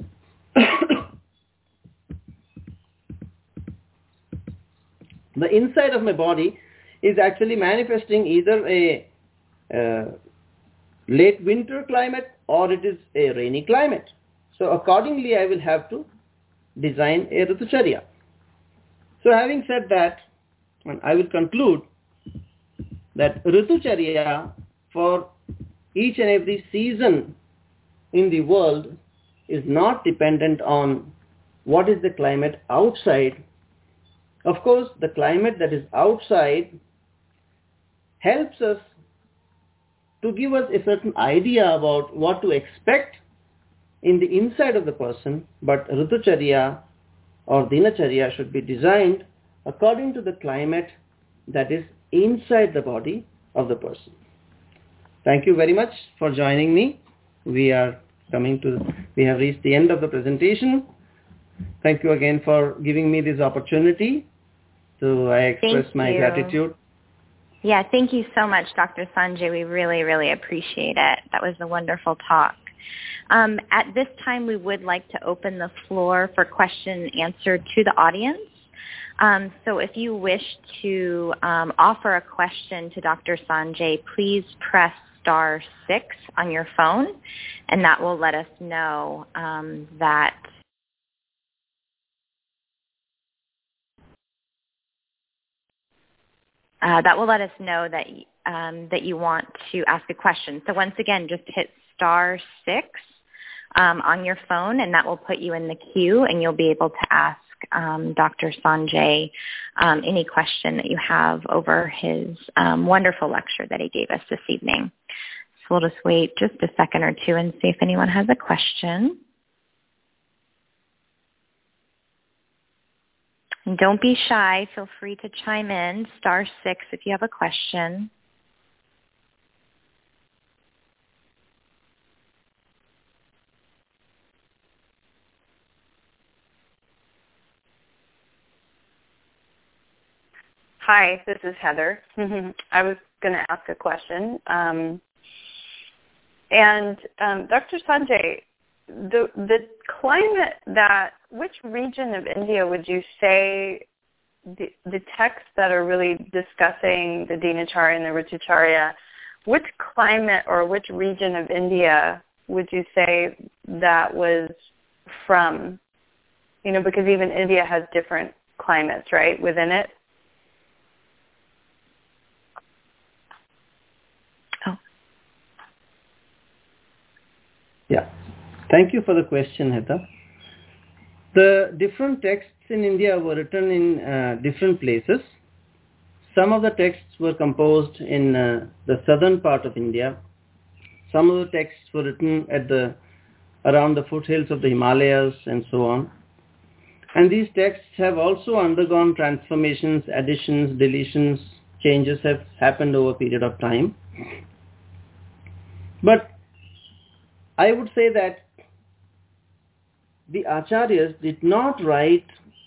the inside of my body is actually manifesting either a uh, late winter climate or it is a rainy climate. So accordingly, I will have to design a Ritucharya. So having said that, I will conclude that Ritucharya for each and every season in the world is not dependent on what is the climate outside. Of course, the climate that is outside helps us to give us a certain idea about what to expect in the inside of the person, but Ritucharya or Dinacharya should be designed according to the climate that is inside the body of the person. Thank you very much for joining me. We are coming to, we have reached the end of the presentation. Thank you again for giving me this opportunity. So I express Thank my you. gratitude. Yeah, thank you so much, Doctor Sanjay. We really, really appreciate it. That was a wonderful talk. Um, at this time, we would like to open the floor for question and answer to the audience. Um, so if you wish to um, offer a question to Doctor Sanjay, please press star six on your phone, and that will let us know um, that uh, that will let us know that um, that you want to ask a question. So once again, just hit star six um, on your phone, and that will put you in the queue, and you'll be able to ask um, Doctor Sanjay um, any question that you have over his um, wonderful lecture that he gave us this evening. So we'll just wait just a second or two and see if anyone has a question. And don't be shy. Feel free to chime in, star six, if you have a question. Hi, this is Heather. I was going to ask a question. Um, and um, Doctor Sanjay, the the climate that, which region of India would you say the, the texts that are really discussing the Dinacharya and the Ritucharya, which climate or which region of India would you say that was from? You know, because even India has different climates, right, within it? Yeah. Thank you for the question, Heta. The different texts in India were written in uh, different places. Some of the texts were composed in uh, the southern part of India. Some of the texts were written at the around the foothills of the Himalayas and so on. And these texts have also undergone transformations, additions, deletions, changes have happened over a period of time. But I would say that the Acharyas did not write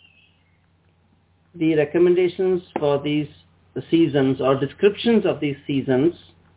the recommendations for these seasons or descriptions of these seasons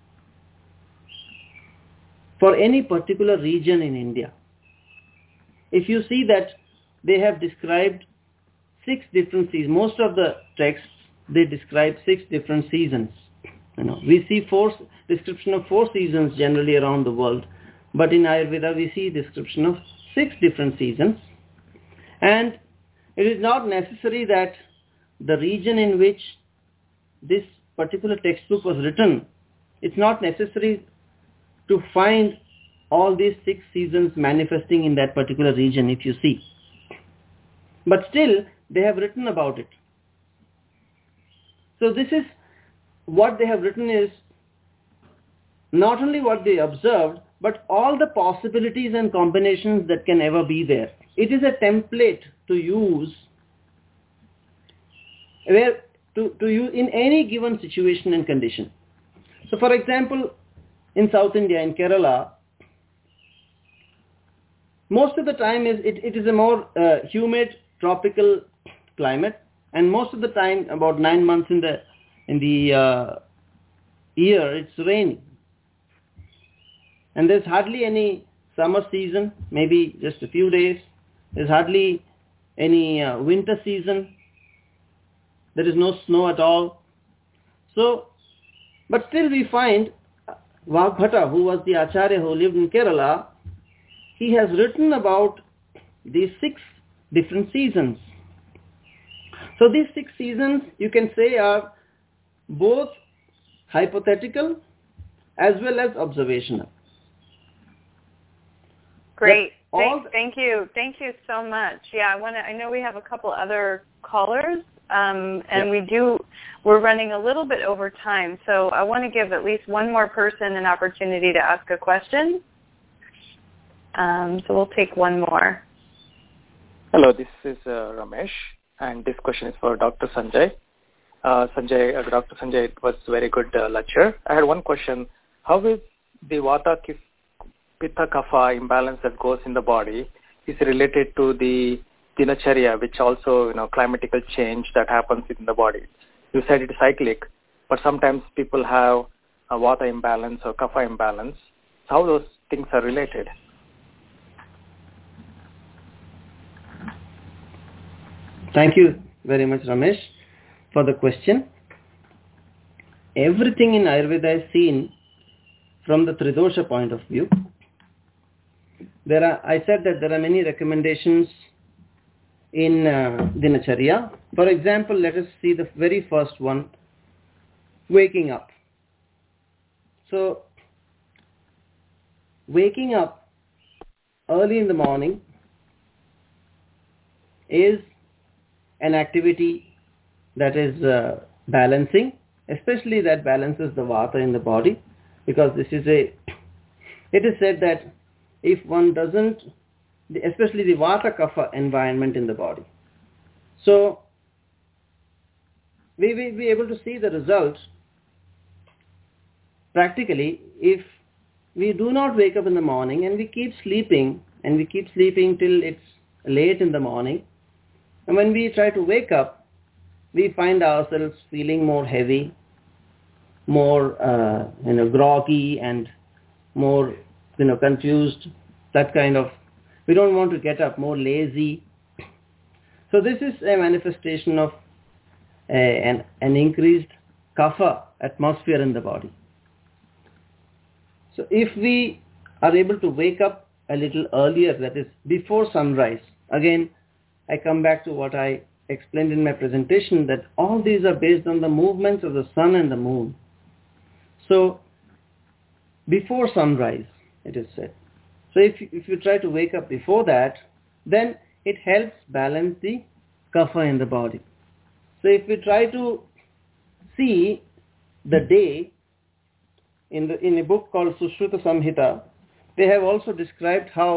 for any particular region in India. If you see that they have described six different seasons, most of the texts, they describe six different seasons. You know, we see four description of four seasons generally around the world, but in Ayurveda we see description of six different seasons. And it is not necessary that the region in which this particular textbook was written, it's not necessary to find all these six seasons manifesting in that particular region if you see. But still, they have written about it. So this is, what they have written is not only what they observed, but all the possibilities and combinations that can ever be there. It is a template to use where to, to use in any given situation and condition. So for example, in South India, in Kerala, most of the time is it, it is a more uh, humid tropical climate, and most of the time, about nine months in the in the uh, year, it's rainy. And there's hardly any summer season, maybe just a few days. There's hardly any uh, winter season. There is no snow at all. So, but still we find Vagbhata, who was the Acharya who lived in Kerala, he has written about these six different seasons. So these six seasons, you can say, are both hypothetical as well as observational. Great. Thank, thank you. Thank you so much. Yeah, I want to. I know we have a couple other callers, um, and yeah. we do. We're running a little bit over time, so I want to give at least one more person an opportunity to ask a question. Um, so we'll take one more. Hello, this is uh, Ramesh, and this question is for Doctor Sanjay. Uh, Sanjay, uh, Doctor Sanjay, it was a very good uh, lecture. I had one question. How is the Vata Pitta Kapha imbalance that goes in the body is related to the Dinacharya, which also, you know, climatical change that happens in the body? You said it is cyclic, but sometimes people have a Vata imbalance or Kapha imbalance. How those things are related? Thank you very much, Ramesh, for the question. Everything in Ayurveda is seen from the Tridosha point of view. There are, I said that there are many recommendations in uh, Dinacharya. For example, let us see the very first one, waking up. So, waking up early in the morning is an activity that is uh, balancing, especially that balances the Vata in the body, because this is a, it is said that if one doesn't, especially the Vata Kapha environment in the body. So, we will be able to see the results practically if we do not wake up in the morning and we keep sleeping, and we keep sleeping till it's late in the morning. And when we try to wake up, we find ourselves feeling more heavy, more uh, you know, groggy, and more you know confused. That kind of, we don't want to get up, more lazy. So this is a manifestation of a, an an increased kapha atmosphere in the body. So if we are able to wake up a little earlier, that is before sunrise, again, I come back to what I explained in my presentation, that all these are based on the movements of the sun and the moon. So, before sunrise, it is said. So if you, if you try to wake up before that, then it helps balance the kapha in the body. So if we try to see the day, in, the, in a book called Sushruta Samhita, they have also described how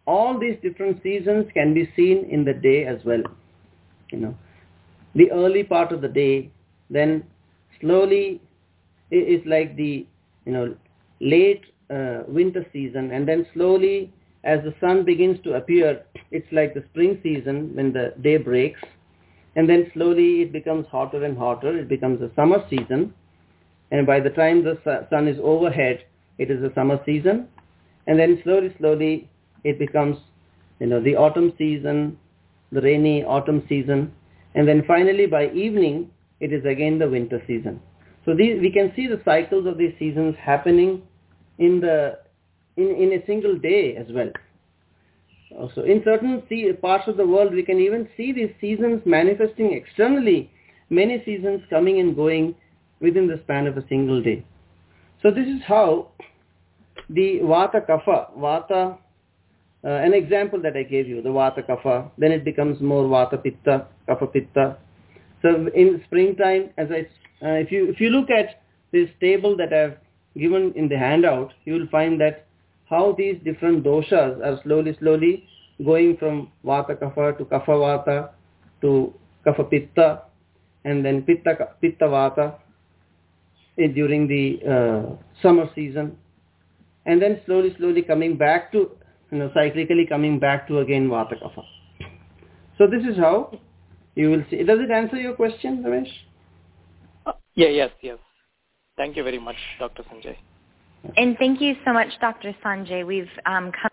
all these different seasons can be seen in the day as well. You know, the early part of the day, then slowly it's like the, you know, late uh, winter season, and then slowly as the sun begins to appear, it's like the spring season when the day breaks, and then slowly it becomes hotter and hotter. It becomes a summer season, and by the time the sun is overhead, it is a summer season, and then slowly, slowly it becomes, you know, the autumn season, the rainy autumn season, and then finally by evening it is again the winter season. So these, we can see the cycles of these seasons happening in the in, in a single day as well. So in certain parts of the world, we can even see these seasons manifesting externally, many seasons coming and going within the span of a single day. So this is how the Vata Kapha, Vata, uh, an example that I gave you, the Vata Kapha, then it becomes more Vata Pitta, Kapha Pitta. So in springtime, as I, uh, if you if you look at this table that I've given in the handout, you will find that how these different doshas are slowly, slowly going from Vata Kapha to Kapha Vata to Kapha Pitta, and then Pitta, Pitta Vata during the uh, summer season, and then slowly, slowly coming back to, you know, cyclically coming back to again Vata Kapha. So this is how you will see. Does it answer your question, Ramesh? Uh, yeah, yes, yes. Thank you very much, Doctor Sanjay. And thank you so much, Doctor Sanjay. We've um, come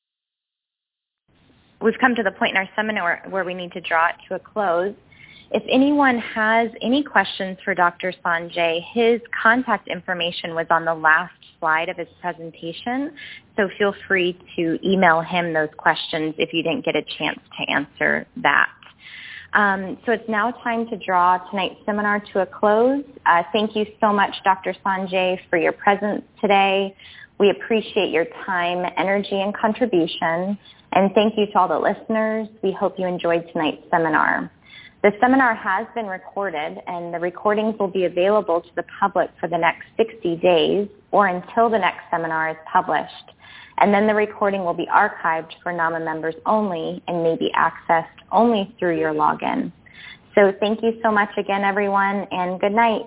we've come to the point in our seminar where we need to draw it to a close. If anyone has any questions for Doctor Sanjay, his contact information was on the last slide of his presentation, so feel free to email him those questions if you didn't get a chance to answer that. Um, so it's now time to draw tonight's seminar to a close. Uh, thank you so much, Doctor Sanjay, for your presence today. We appreciate your time, energy, and contribution. And thank you to all the listeners. We hope you enjoyed tonight's seminar. The seminar has been recorded, and the recordings will be available to the public for the next sixty days or until the next seminar is published. And then the recording will be archived for NAMA members only and may be accessed only through your login. So thank you so much again, everyone, and good night.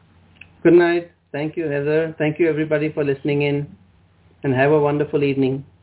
Good night. Thank you, Heather. Thank you, everybody, for listening in, and have a wonderful evening.